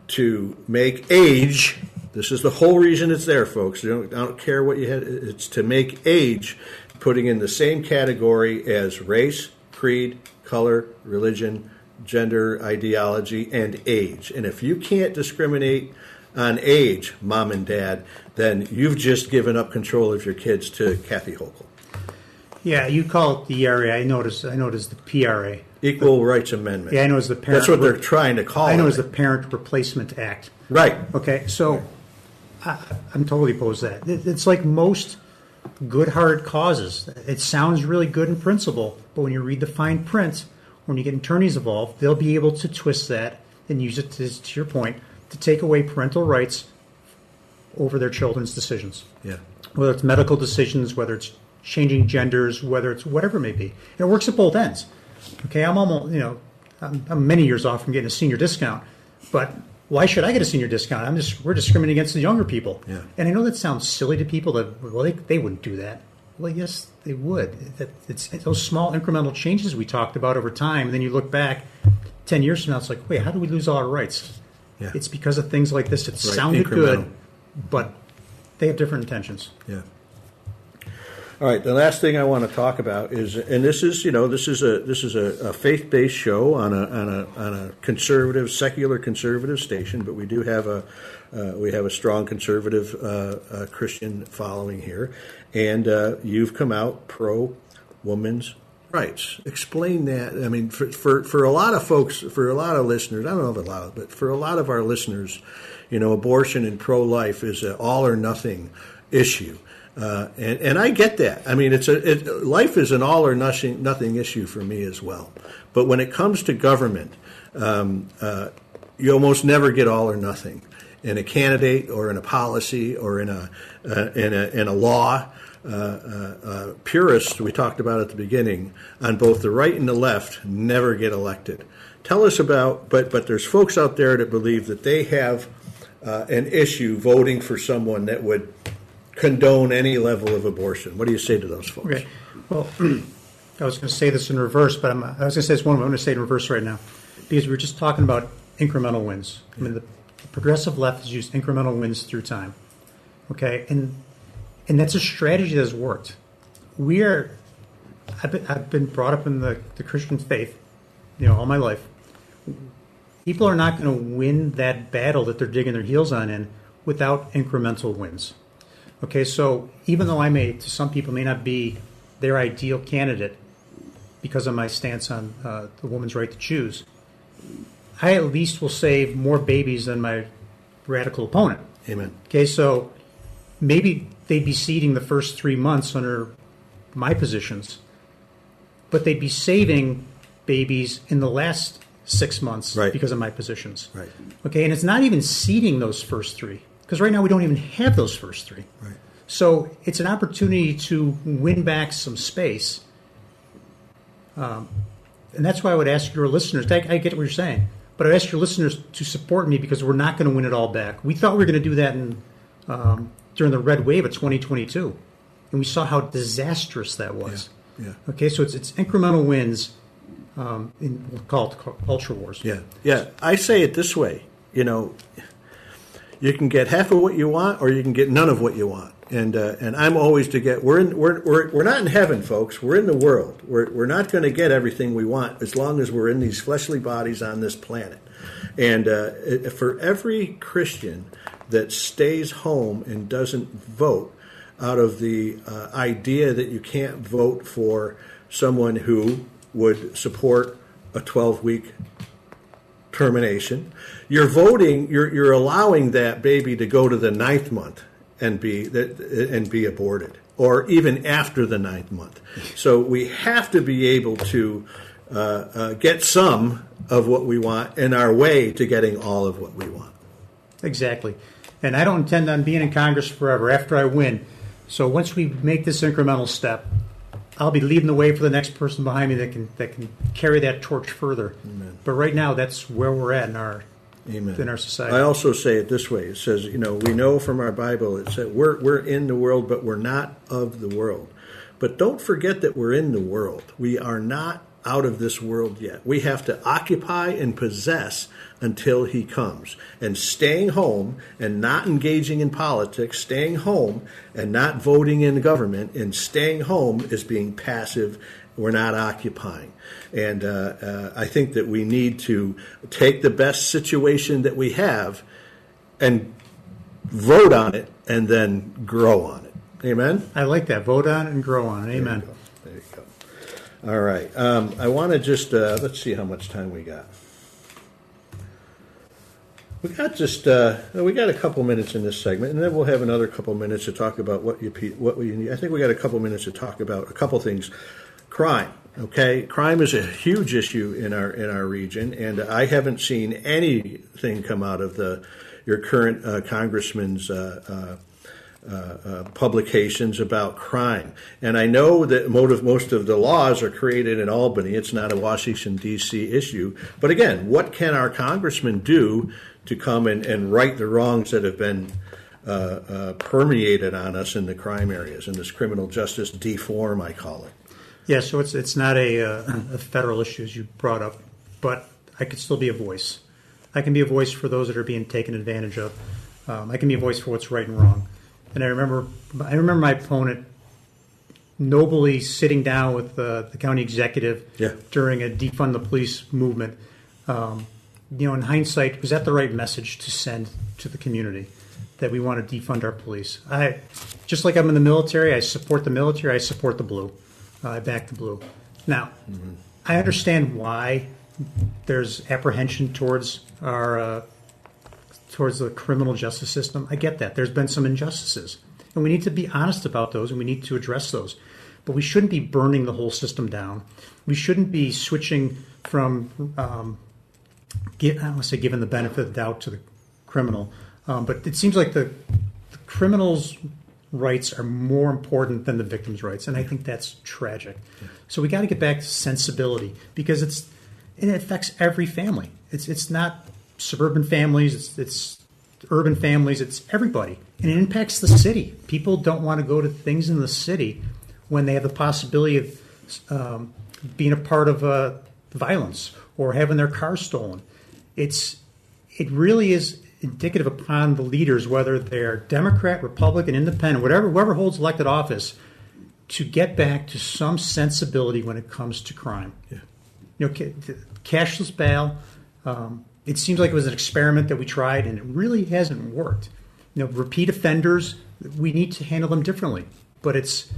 to make age. This is the whole reason it's there, folks. You don't, I don't care what you had. It's to make age, putting in the same category as race, creed, color, religion, gender, ideology, and age. And if you can't discriminate on age, mom and dad, then you've just given up control of your kids to Kathy Hochul. Yeah, you call it the E R A. I noticed. I noticed the P R A. Equal Rights Amendment. Yeah, I know it's the parent. That's what they're trying to call it. I know it's the Parent Replacement Act. Right. Okay, so I, I'm totally opposed to that. It, it's like most good-hearted causes. It sounds really good in principle, but when you read the fine print, when you get attorneys involved, they'll be able to twist that and use it, to, to your point, to take away parental rights over their children's decisions. Yeah. Whether it's medical decisions, whether it's changing genders, whether it's whatever it may be. And it works at both ends. Okay, I'm almost, you know, I'm, I'm many years off from getting a senior discount, but why should I get a senior discount? I'm just, we're discriminating against the younger people. Yeah. And I know that sounds silly to people that, well, they, they wouldn't do that. Well, yes, they would. It, it's, it's those small incremental changes we talked about over time. And then you look back ten years from now, it's like, wait, how do we lose all our rights? Yeah. It's because of things like this. It Right, sounded incremental. good, but they have different intentions. Yeah. All right. The last thing I want to talk about is, and this is, you know, this is a this is a, a faith-based show on a on a on a conservative, secular conservative station, but we do have a uh, we have a strong conservative uh, uh, Christian following here, and uh, you've come out pro women's rights. Explain that. I mean, for, for for a lot of folks, for a lot of listeners, I don't know if a lot, but for a lot of our listeners, you know, abortion and pro-life is an all or nothing issue. Uh, and, and I get that. I mean, it's a it, life is an all or nothing nothing issue for me as well. But when it comes to government, um, uh, you almost never get all or nothing in a candidate or in a policy or in a uh, in a in a law. Uh, uh, uh, purists we talked about at the beginning on both the right and the left never get elected. Tell us about. But but there's folks out there that believe that they have uh, an issue voting for someone that would condone any level of abortion. What do you say to those folks? Okay. Well, I was going to say this in reverse, but I'm, I was going to say this one, but I'm going to say it in reverse right now. Because we were just talking about incremental wins. I mean, the, the progressive left has used incremental wins through time. Okay? And and that's a strategy that has worked. We are, I've been, I've been brought up in the, the Christian faith, you know, all my life. People are not going to win that battle that they're digging their heels on in without incremental wins. Okay, so even though I may, to some people, may not be their ideal candidate because of my stance on uh, the woman's right to choose, I at least will save more babies than my radical opponent. Amen. Okay, so maybe they'd be seeding the first three months under my positions, but they'd be saving babies in the last six months right. because of my positions. Right. Okay, and it's not even seeding those first three. Because right now we don't even have those first three. Right. So it's an opportunity to win back some space. Um, and that's why I would ask your listeners, I, I get what you're saying, but I'd ask your listeners to support me because we're not going to win it all back. We thought we were going to do that in, um, during the red wave of twenty twenty-two. And we saw how disastrous that was. Yeah. yeah. Okay, so it's, it's incremental wins um, in, we'll call it culture wars. Yeah. Yeah. I say it this way, you know, you can get half of what you want, or you can get none of what you want. And uh, and I'm always to get. We're in. We're we're we're not in heaven, folks. We're in the world. We're we're not going to get everything we want as long as we're in these fleshly bodies on this planet. And uh, for every Christian that stays home and doesn't vote out of the uh, idea that you can't vote for someone who would support a twelve-week termination, you're voting, you're you're allowing that baby to go to the ninth month and be that and be aborted, or even after the ninth month. So we have to be able to uh, uh, get some of what we want in our way to getting all of what we want. Exactly. And I don't intend on being in Congress forever after I win. So once we make this incremental step, I'll be leading the way for the next person behind me that can that can carry that torch further. Amen. But right now, that's where we're at in our Amen. in our society. I also say it this way: it says, you know, we know from our Bible it said we're we're in the world, but we're not of the world. But don't forget that we're in the world. We are not out of this world yet. We have to occupy and possess until he comes. And staying home and not engaging in politics, staying home and not voting in government, and staying home is being passive. We're not occupying. And uh, uh, I think that we need to take the best situation that we have and vote on it and then grow on it. Amen? I like that. Vote on it and grow on it. Amen. There you go. There you go. All right. Um, I want to just, uh, let's see how much time we got. We got just, uh, we got a couple minutes in this segment, and then we'll have another couple minutes to talk about what you, what we need. I think we got a couple minutes to talk about a couple things. Crime, okay? Crime is a huge issue in our in our region, and I haven't seen anything come out of the your current uh, congressman's uh, uh, uh, publications about crime. And I know that most of, most of the laws are created in Albany. It's not a Washington, D C issue. But again, what can our congressmen do to come and, and right the wrongs that have been uh, uh, permeated on us in the crime areas, in this criminal justice deform, I call it? Yeah, so it's it's not a, uh, a federal issue, as you brought up, but I could still be a voice. I can be a voice for those that are being taken advantage of. Um, I can be a voice for what's right and wrong. And I remember, I remember my opponent nobly sitting down with uh, the county executive yeah. during a defund the police movement. Um, you know, in hindsight, was that the right message to send to the community, that we want to defund our police? I, just like I'm in the military, I support the military, I support the blue. Uh, I back the blue. Now, mm-hmm. I understand why there's apprehension towards our uh, towards the criminal justice system. I get that. There's been some injustices, and we need to be honest about those, and we need to address those. But we shouldn't be burning the whole system down. We shouldn't be switching from, um, give, I don't want to say giving the benefit of the doubt to the criminal, um, but it seems like the, the criminal's rights are more important than the victim's rights, and I think that's tragic. Yeah. So we got to get back to sensibility, because it's it affects every family. It's it's not suburban families, it's, it's urban families, it's everybody. And it impacts the city. People don't want to go to things in the city when they have the possibility of um, being a part of uh, violence or having their car stolen. It's It really is indicative upon the leaders, whether they're Democrat, Republican, Independent, whatever, whoever holds elected office, to get back to some sensibility when it comes to crime. Yeah. You know, cashless bail, um, it seems like it was an experiment that we tried, and it really hasn't worked. You know, repeat offenders, we need to handle them differently. But it's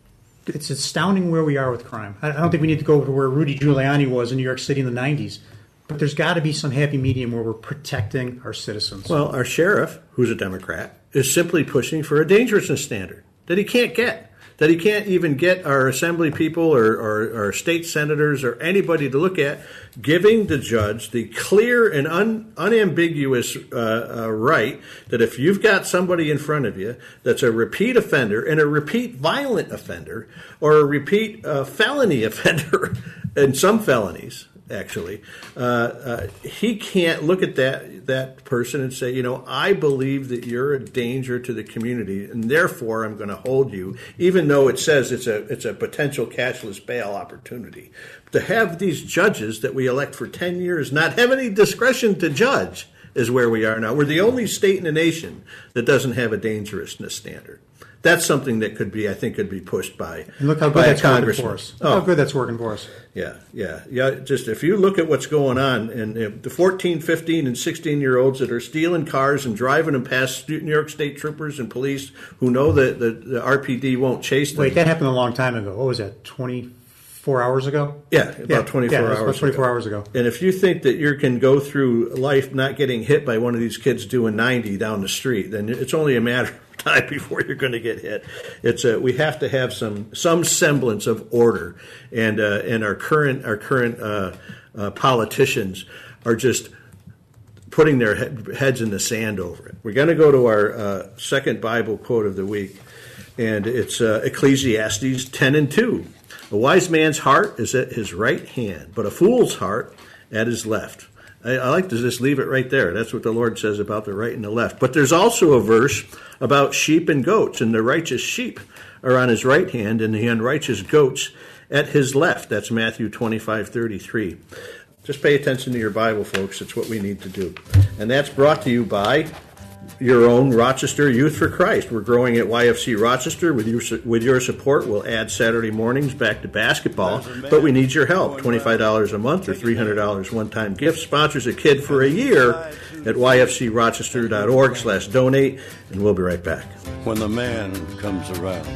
it's astounding where we are with crime. I don't think we need to go to where Rudy Giuliani was in New York City in the nineties. But there's got to be some happy medium where we're protecting our citizens. Well, our sheriff, who's a Democrat, is simply pushing for a dangerousness standard that he can't get. That he can't even get our assembly people or, or, or state senators or anybody to look at, giving the judge the clear and un, unambiguous uh, uh, right that if you've got somebody in front of you that's a repeat offender and a repeat violent offender or a repeat uh, felony offender, and some felonies, actually, uh, uh, he can't look at that that person and say, you know, I believe that you're a danger to the community, and therefore I'm going to hold you, even though it says it's a it's a potential cashless bail opportunity. To have these judges that we elect for ten years not have any discretion to judge is where we are now. We're the only state in the nation that doesn't have a dangerousness standard. That's something that could be, I think, could be pushed by, and look how good by that's a congressman. Working for us. Look oh. how good that's working for us. Yeah, yeah, yeah. Just if you look at what's going on, and the fourteen, fifteen, and sixteen-year-olds that are stealing cars and driving them past New York State troopers and police who know that the, the R P D won't chase them. Wait, that happened a long time ago. What was that, twenty-four hours ago? Yeah, about yeah, twenty-four yeah, hours about twenty-four ago. hours ago. And if you think that you can go through life not getting hit by one of these kids doing ninety down the street, then it's only a matter of time before you're going to get hit. It's a, we have to have some some semblance of order, and uh, and our current our current uh, uh, politicians are just putting their he- heads in the sand over it. We're going to go to our uh, second Bible quote of the week, and it's uh, Ecclesiastes ten and two. A wise man's heart is at his right hand, but a fool's heart at his left. I, I like to just leave it right there. That's what the Lord says about the right and the left. But there's also a verse about sheep and goats, and the righteous sheep are on his right hand, and the unrighteous goats at his left. That's Matthew twenty-five thirty-three. Just pay attention to your Bible, folks. It's what we need to do. And that's brought to you by your own Rochester Youth for Christ. We're growing at Y F C Rochester. With your, with your support, we'll add Saturday mornings back to basketball, but we need your help. twenty-five dollars a month or three hundred dollars one-time gift sponsors a kid for a year at y f c rochester dot org slash donate, and we'll be right back. When the man comes around.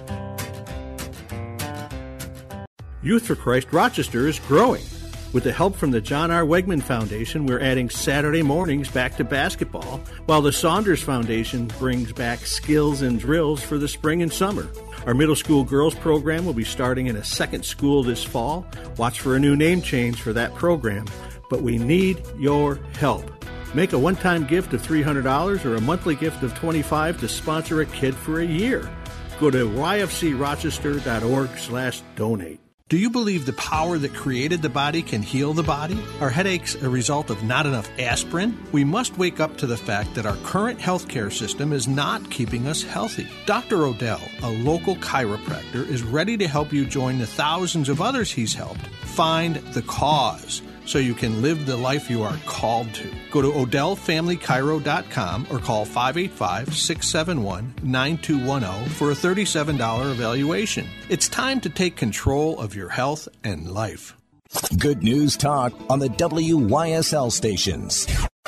Youth for Christ Rochester is growing. With the help from the John R. Wegman Foundation, we're adding Saturday mornings back to basketball, while the Saunders Foundation brings back skills and drills for the spring and summer. Our middle school girls program will be starting in a second school this fall. Watch for a new name change for that program, but we need your help. Make a one-time gift of three hundred dollars or a monthly gift of twenty-five dollars to sponsor a kid for a year. Go to y f c rochester dot org slash donate. Do you believe the power that created the body can heal the body? Are headaches a result of not enough aspirin? We must wake up to the fact that our current healthcare system is not keeping us healthy. Doctor Odell, a local chiropractor, is ready to help you join the thousands of others he's helped find the cause. so you can live the life you are called to. Go to odell family chiro dot com or call five eight five, six seven one, nine two one zero for a thirty-seven dollars evaluation. It's time to take control of your health and life. Good News Talk on the W Y S L stations.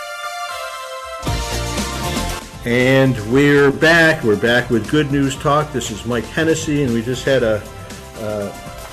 And we're back. We're back with Good News Talk. This is Mike Hennessy, and we just had a, uh,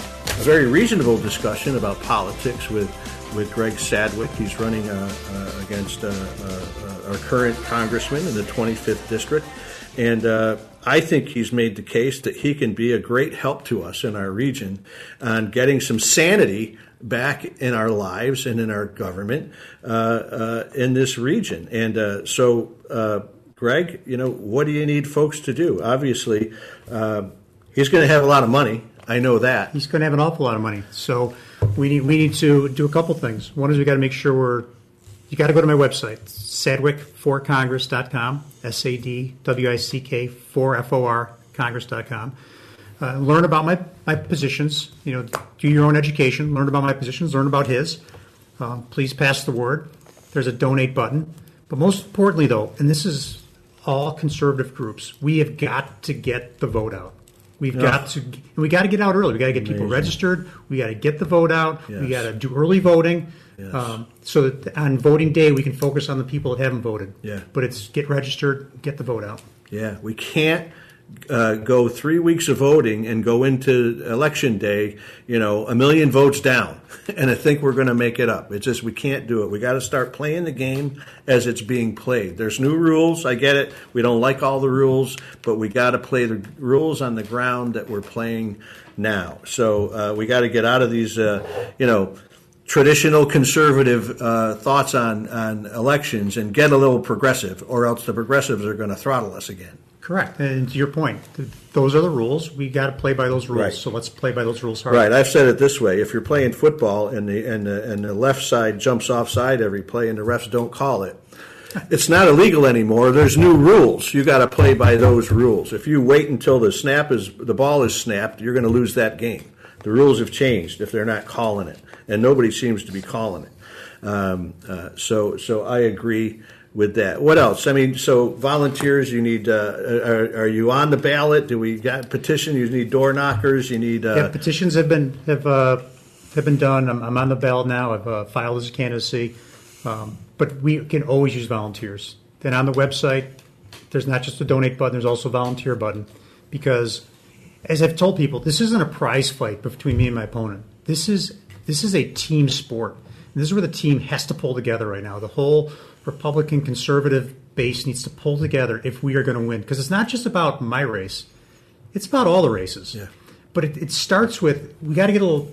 a very reasonable discussion about politics with, with Greg Sadwick. He's running uh, uh, against uh, uh, our current congressman in the twenty-fifth district. And uh, I think he's made the case that he can be a great help to us in our region on getting some sanity back in our lives and in our government uh, uh, in this region. And uh, so, uh, Greg, you know, what do you need folks to do? Obviously, uh, he's going to have a lot of money. I know that. He's going to have an awful lot of money. So we need we need to do a couple things. One is we got to make sure we're, you got to go to my website, sadwick for congress dot com, S A D W I C K for F O R, congress dot com. Uh, learn about my, my positions, you know, do your own education, learn about my positions, learn about his. Um, please pass the word. There's a donate button. But most importantly, though, and this is all conservative groups, we have got to get the vote out. We've yeah. got to, and we got to get out early. We got to get people Amazing. registered. We got to get the vote out. Yes. We got to do early voting, yes. um, so that on voting day we can focus on the people that haven't voted. Yeah. But it's get registered, get the vote out. Yeah, we can't uh, go three weeks of voting and go into election day, you know, a million votes down, and I think we're going to make it up. It's just we can't do it. We got to start playing the game as it's being played. There's new rules. I get it. We don't like all the rules, but we got to play the rules on the ground that we're playing now. So uh, we got to get out of these, uh, you know, traditional conservative uh, thoughts on, on elections and get a little progressive, or else the progressives are going to throttle us again. Correct. And to your point, those are the rules. We got to play by those rules. Right. So let's play by those rules hard. Right. I've said it this way: if you're playing football and the and the, and the left side jumps offside every play and the refs don't call it, it's not illegal anymore. There's new rules. You got to play by those rules. If you wait until the snap is the ball is snapped, you're going to lose that game. The rules have changed if they're not calling it, and nobody seems to be calling it. Um, uh, so, so I agree with that. What else? I mean, so volunteers, you need. Uh, are, are you on the ballot? Do we got petition? You need door knockers. You need. Uh, yeah, petitions have been have uh, have been done. I'm, I'm on the ballot now. I've uh, filed as a candidacy, um, but we can always use volunteers. Then on the website, there's not just a donate button. There's also a volunteer button, because, as I've told people, this isn't a prize fight between me and my opponent. This is this is a team sport. And this is where the team has to pull together right now. The whole Republican conservative base needs to pull together if we are going to win. Because it's not just about my race. It's about all the races. Yeah. But it, it starts with, we got to get a little,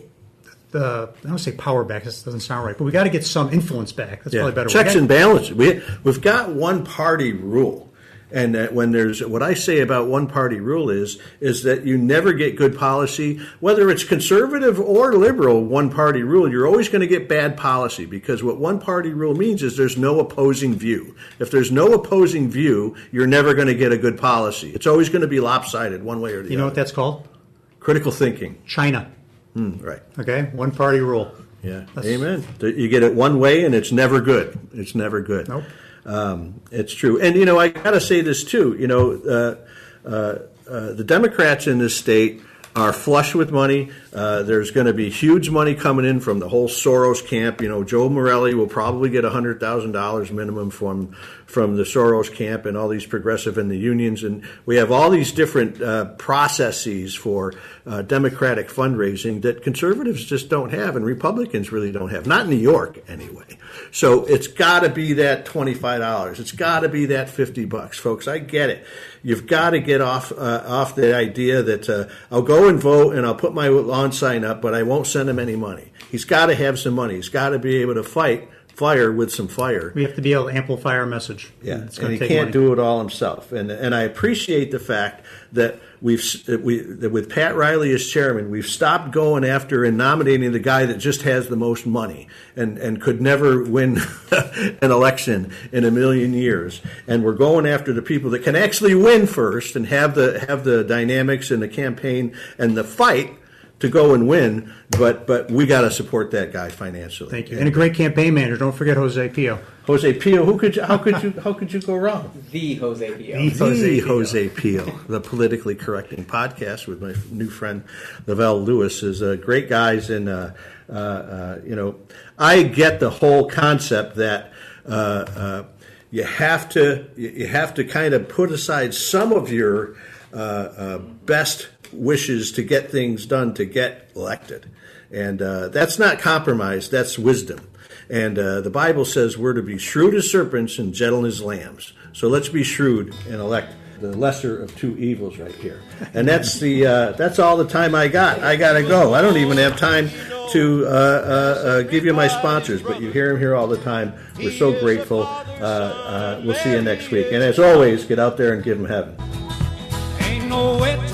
uh, I don't say power back. This doesn't sound right. But we got to get some influence back. That's yeah. probably better. Checks and balances. We, we've got one party rule. And that when there's, what I say about one party rule is, is that you never get good policy, whether it's conservative or liberal, one party rule, you're always going to get bad policy, because what one party rule means is there's no opposing view. If there's no opposing view, you're never going to get a good policy. It's always going to be lopsided one way or the other. You know what that's called? Critical thinking. China. Mm, right. Okay? One party rule. Yeah. That's, Amen. You get it one way and it's never good. It's never good. Nope. Um, it's true. And, you know, I got to say this, too. You know, uh, uh, uh, the Democrats in this state are flush with money. Uh, there's going to be huge money coming in from the whole Soros camp. You know, Joe Morelli will probably get one hundred thousand dollars minimum from from the Soros camp and all these progressive and the unions. And we have all these different uh, processes for uh, Democratic fundraising that conservatives just don't have and Republicans really don't have. Not in New York, anyway. So it's got to be that twenty-five dollars. It's got to be that fifty bucks, folks. I get it. You've got to get off uh, off the idea that uh, I'll go and vote and I'll put my lawn sign up, but I won't send him any money. He's got to have some money. He's got to be able to fight fire with some fire. We have to be able to amplify our message. Yeah, it's and he can't money. do it all himself. And and I appreciate the fact that we've we that with Pat Riley as chairman, we've stopped going after and nominating the guy that just has the most money and, and could never win an election in a million years. And we're going after the people that can actually win first and have the have the dynamics and the campaign and the fight to go and win, but but we got to support that guy financially. Thank you. And a great campaign manager. Don't forget Jose Pio. Jose Pio, who could you, how could you how could you go wrong? The Jose Pio. The Jose, Jose Pio, the politically correcting podcast with my new friend Lavelle Lewis is uh, great guys, and uh, uh, uh, you know, I get the whole concept that uh, uh, you have to you have to kind of put aside some of your uh, uh, best wishes to get things done to get elected, and uh, that's not compromise. That's wisdom. And uh, the Bible says we're to be shrewd as serpents and gentle as lambs. So let's be shrewd and elect the lesser of two evils right here. And that's the uh, that's all the time I got. I got to go. I don't even have time to uh, uh, uh, give you my sponsors, but you hear them here all the time. We're so grateful. Uh, uh, we'll see you next week. And as always, get out there and give them heaven. Ain't no way